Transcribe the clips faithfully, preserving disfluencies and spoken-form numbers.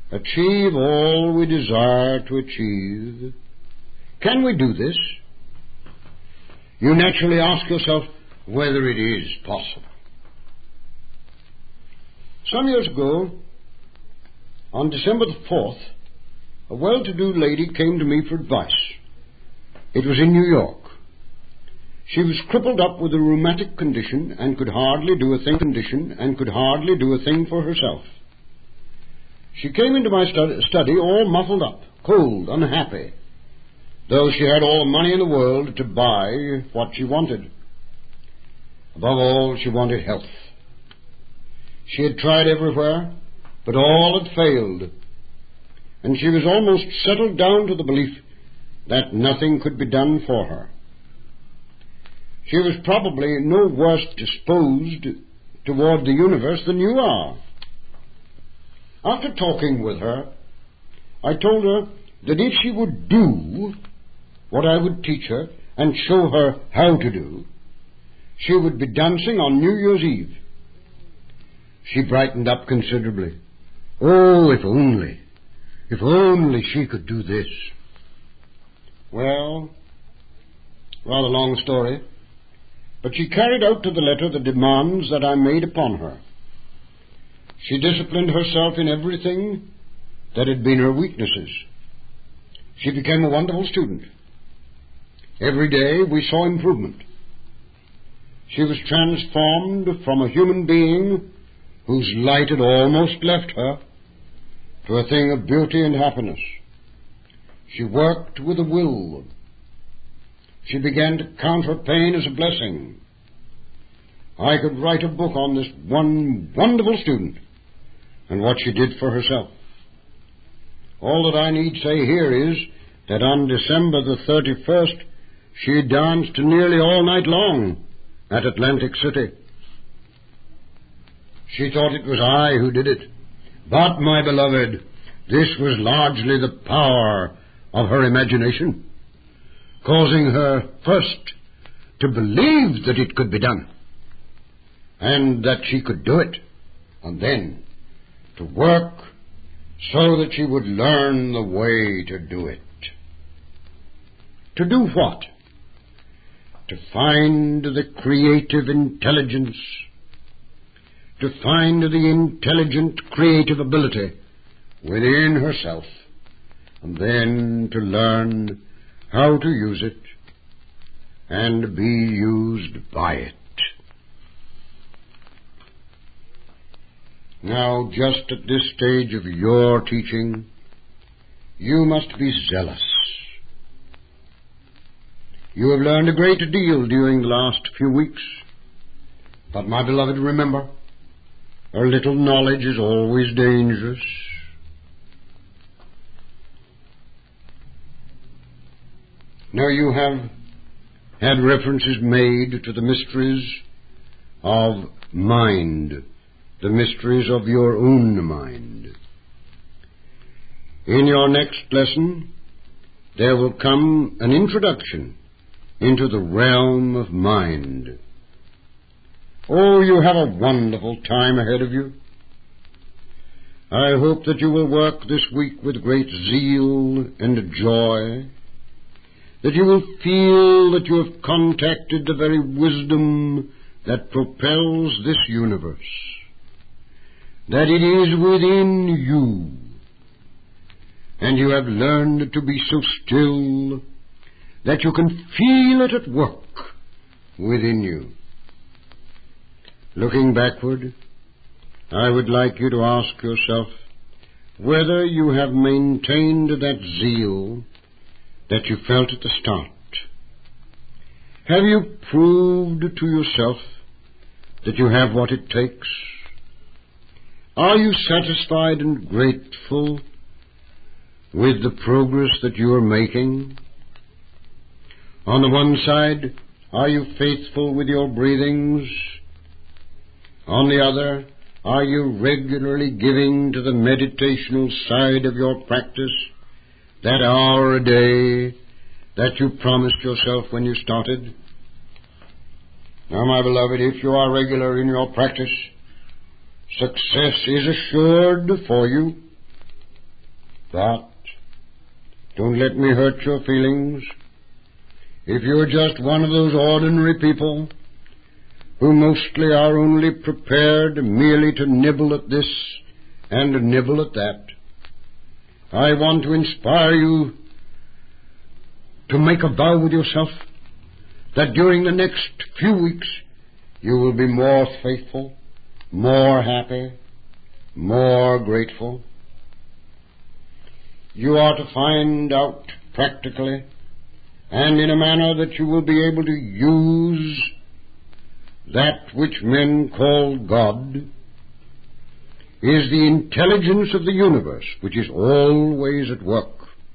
achieve all we desire to achieve. Can we do this? You naturally ask yourself whether it is possible. Some years ago, on December the fourth, a well-to-do lady came to me for advice. It was in New York. She was crippled up with a rheumatic condition and could hardly do a thing condition and could hardly do a thing for herself. She came into my stud- study all muffled up, cold, unhappy, though she had all the money in the world to buy what she wanted. Above all, she wanted health. She had tried everywhere, but all had failed, and she was almost settled down to the belief that nothing could be done for her. She was probably no worse disposed toward the universe than you are. After talking with her, I told her that if she would do what I would teach her and show her how to do, she would be dancing on New Year's Eve. She brightened up considerably. Oh, if only, if only she could do this. Well, rather long story, but she carried out to the letter the demands that I made upon her. She disciplined herself in everything that had been her weaknesses. She became a wonderful student. Every day we saw improvement. She was transformed from a human being whose light had almost left her to a thing of beauty and happiness. She worked with a will. She began to count her pain as a blessing. I could write a book on this one wonderful student and what she did for herself. All that I need say here is that on December the thirty-first, she danced nearly all night long at Atlantic City. She thought it was I who did it. But, my beloved, this was largely the power of her imagination, causing her first to believe that it could be done, and that she could do it, and then to work so that she would learn the way to do it. To do what? To find the creative intelligence, to find the intelligent creative ability within herself, and then to learn how to use it and be used by it. Now, just at this stage of your teaching, you must be zealous. You have learned a great deal during the last few weeks, but, my beloved, remember, a little knowledge is always dangerous. Now, you have had references made to the mysteries of mind, the mysteries of your own mind. In your next lesson, there will come an introduction into the realm of mind. Oh, you have a wonderful time ahead of you. I hope that you will work this week with great zeal and joy, that you will feel that you have contacted the very wisdom that propels this universe, that it is within you, and you have learned to be so still that you can feel it at work within you. Looking backward, I would like you to ask yourself whether you have maintained that zeal that you felt at the start. Have you proved to yourself that you have what it takes? Are you satisfied and grateful with the progress that you are making? On the one side, are you faithful with your breathings? On the other, are you regularly giving to the meditational side of your practice that hour a day that you promised yourself when you started? Now, my beloved, if you are regular in your practice, success is assured for you. But don't let me hurt your feelings. If you're just one of those ordinary people who mostly are only prepared merely to nibble at this and nibble at that, I want to inspire you to make a vow with yourself that during the next few weeks you will be more faithful, more happy, more grateful. You are to find out practically and in a manner that you will be able to use that which men call God is the intelligence of the universe, which is always at work.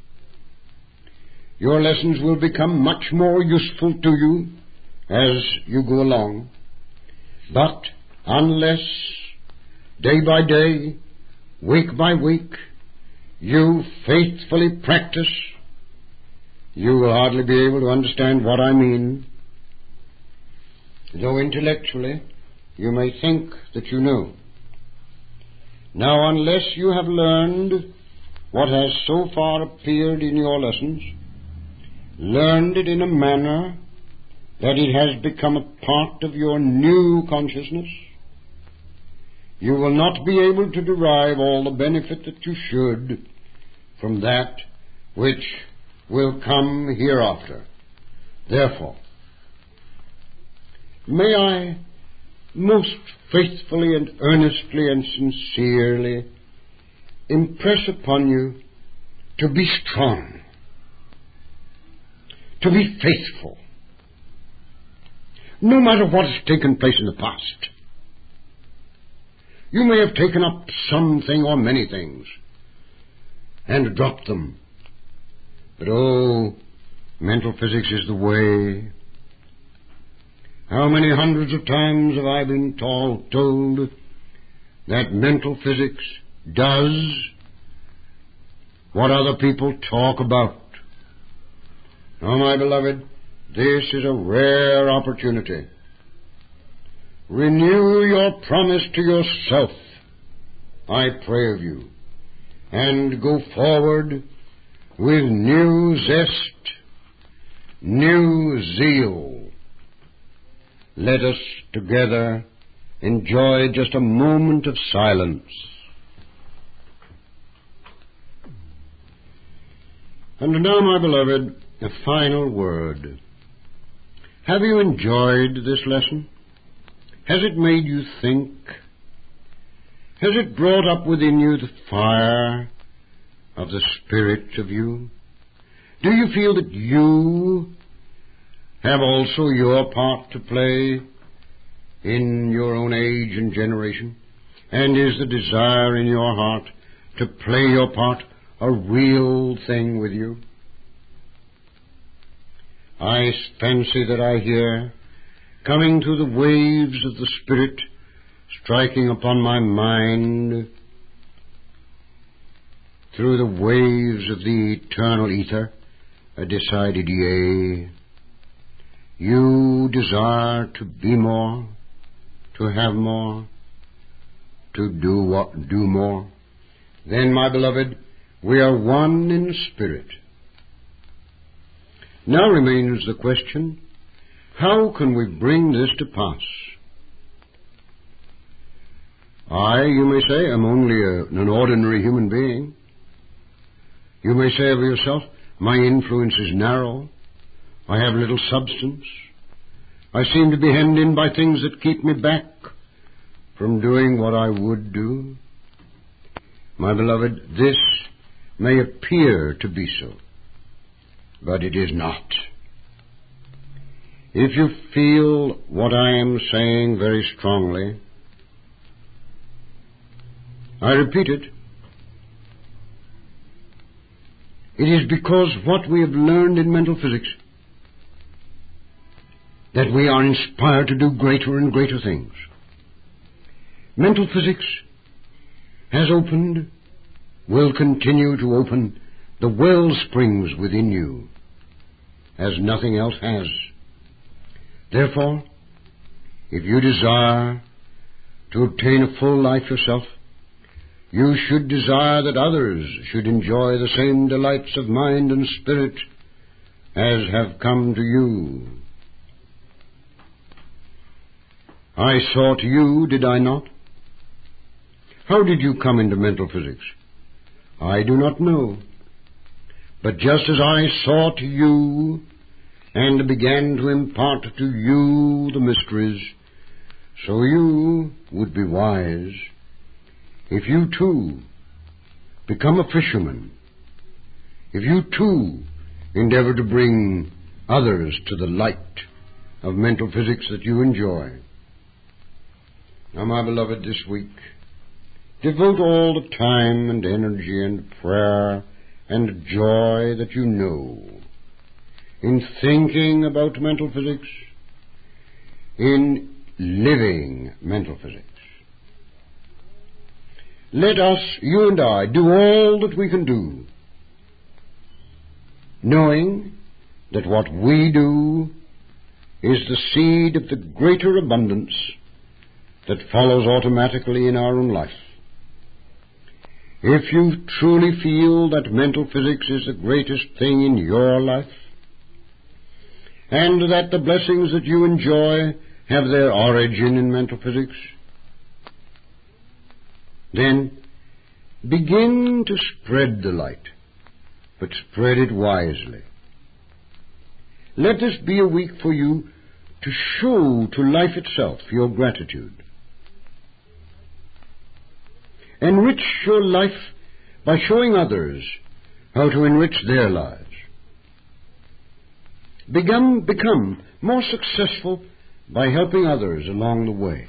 Your lessons will become much more useful to you as you go along. But unless, day by day, week by week, you faithfully practice, you will hardly be able to understand what I mean. Though intellectually you may think that you know. Now, unless you have learned what has so far appeared in your lessons, learned it in a manner that it has become a part of your new consciousness, you will not be able to derive all the benefit that you should from that which will come hereafter. Therefore, may I most faithfully and earnestly and sincerely impress upon you to be strong, to be faithful, no matter what has taken place in the past. You may have taken up something or many things and dropped them. But oh, mental physics is the way. How many hundreds of times have I been told, told that mental physics does what other people talk about? Oh, my beloved, this is a rare opportunity. Renew your promise to yourself, I pray of you, and go forward with new zest, new zeal. Let us together enjoy just a moment of silence. And now, my beloved, a final word. Have you enjoyed this lesson? Has it made you think? Has it brought up within you the fire of the Spirit of you? Do you feel that you have also your part to play in your own age and generation? And is the desire in your heart to play your part a real thing with you? I fancy that I hear, coming through the waves of the Spirit, striking upon my mind, through the waves of the eternal ether, a decided yea. You desire to be more, to have more, to do what, do more. Then, my beloved, we are one in spirit. Now remains the question, how can we bring this to pass? I, you may say, am only a, an ordinary human being. You may say of yourself, my influence is narrow. I have little substance. I seem to be hemmed in by things that keep me back from doing what I would do. My beloved, this may appear to be so, but it is not. If you feel what I am saying very strongly, I repeat it. It is because what we have learned in mental physics, that we are inspired to do greater and greater things. Mental physics has opened, will continue to open the well springs within you, as nothing else has. Therefore, if you desire to obtain a full life yourself, you should desire that others should enjoy the same delights of mind and spirit as have come to you. I sought you, did I not? How did you come into mental physics? I do not know. But just as I sought you and began to impart to you the mysteries, so you would be wise if you too become a fisherman, if you too endeavor to bring others to the light of mental physics that you enjoy. Now, my beloved, this week, devote all the time and energy and prayer and joy that you know in thinking about mental physics, in living mental physics. Let us, you and I, do all that we can do, knowing that what we do is the seed of the greater abundance that follows automatically in our own life. If you truly feel that mental physics is the greatest thing in your life, and that the blessings that you enjoy have their origin in mental physics, then begin to spread the light, but spread it wisely. Let this be a week for you to show to life itself your gratitude. Enrich your life by showing others how to enrich their lives. Become, become more successful by helping others along the way.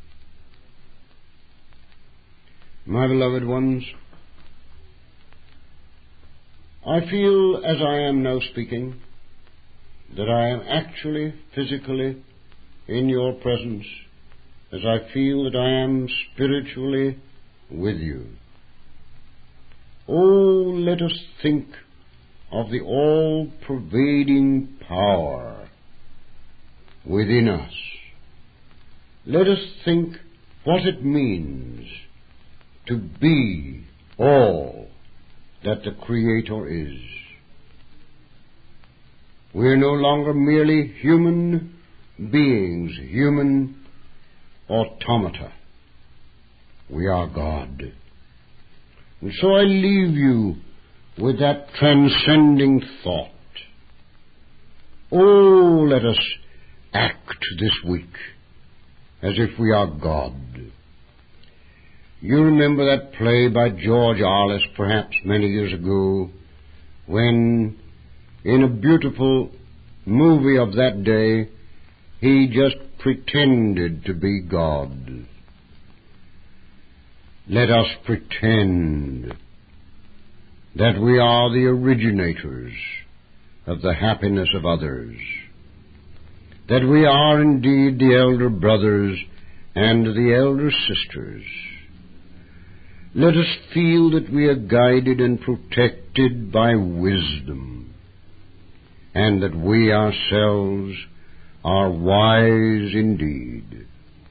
My beloved ones, I feel as I am now speaking that I am actually physically in your presence, as I feel that I am spiritually with you. Oh, let us think of the all-pervading power within us. Let us think what it means to be all that the Creator is. We are no longer merely human beings, human automata. We are God. And so I leave you with that transcending thought. Oh, let us act this week as if we are God. You remember that play by George Arliss, perhaps many years ago, when in a beautiful movie of that day, he just pretended to be God. Let us pretend that we are the originators of the happiness of others, that we are indeed the elder brothers and the elder sisters. Let us feel that we are guided and protected by wisdom, and that we ourselves are wise indeed.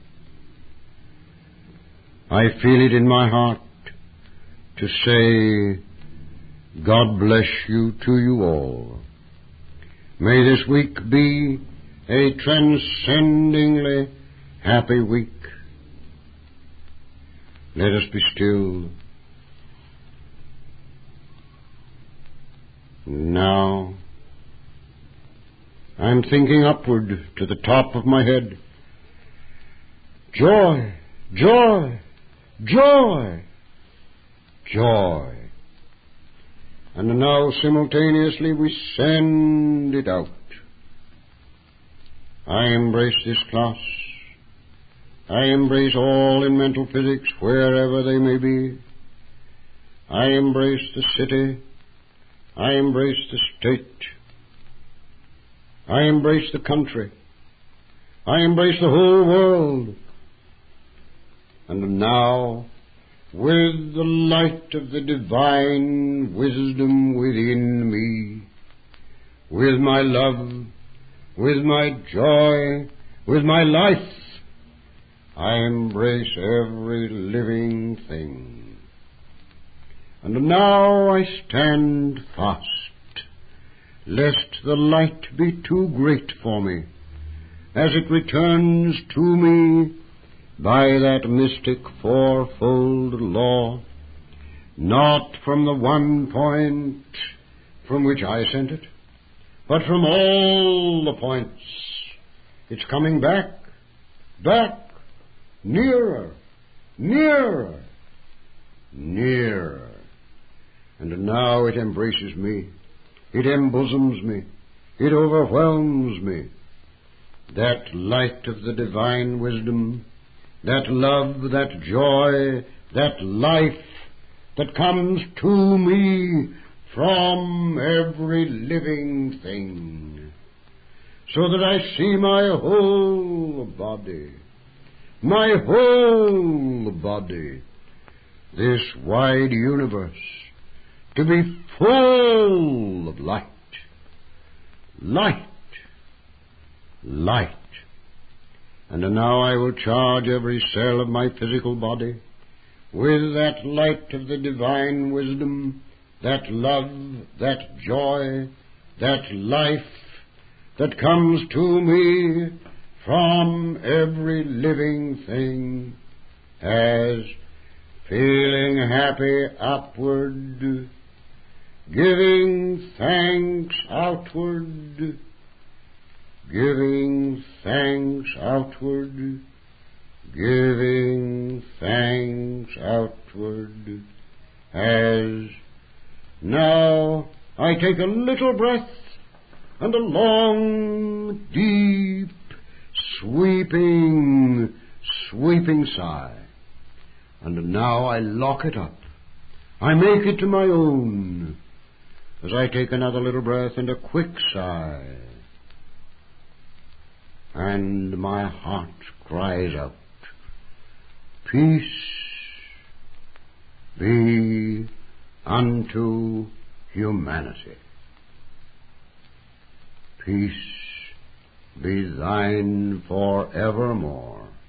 I feel it in my heart to say, God bless you to you all. May this week be a transcendingly happy week. Let us be still. Now, I'm thinking upward to the top of my head. Joy, joy, joy, joy. And now simultaneously we send it out. I embrace this class. I embrace all in mental physics, wherever they may be. I embrace the city. I embrace the state. I embrace the country. I embrace the whole world. And now, with the light of the divine wisdom within me, with my love, with my joy, with my life, I embrace every living thing. And now I stand fast, lest the light be too great for me, as it returns to me by that mystic fourfold law, not from the one point from which I sent it, but from all the points. It's coming back, back, nearer, nearer, nearer. And now it embraces me, it embosoms me, it overwhelms me. That light of the divine wisdom, that love, that joy, that life that comes to me from every living thing, so that I see my whole body, my whole body, this wide universe, to be full of light, light, light. And now I will charge every cell of my physical body with that light of the divine wisdom, that love, that joy, that life that comes to me from every living thing, as feeling happy upward, giving thanks outward, giving thanks outward, giving thanks outward, as now I take a little breath and a long, deep, sweeping, sweeping sigh, and now I lock it up. I make it to my own, as I take another little breath and a quick sigh, and my heart cries out, peace be unto humanity. Peace be thine forevermore.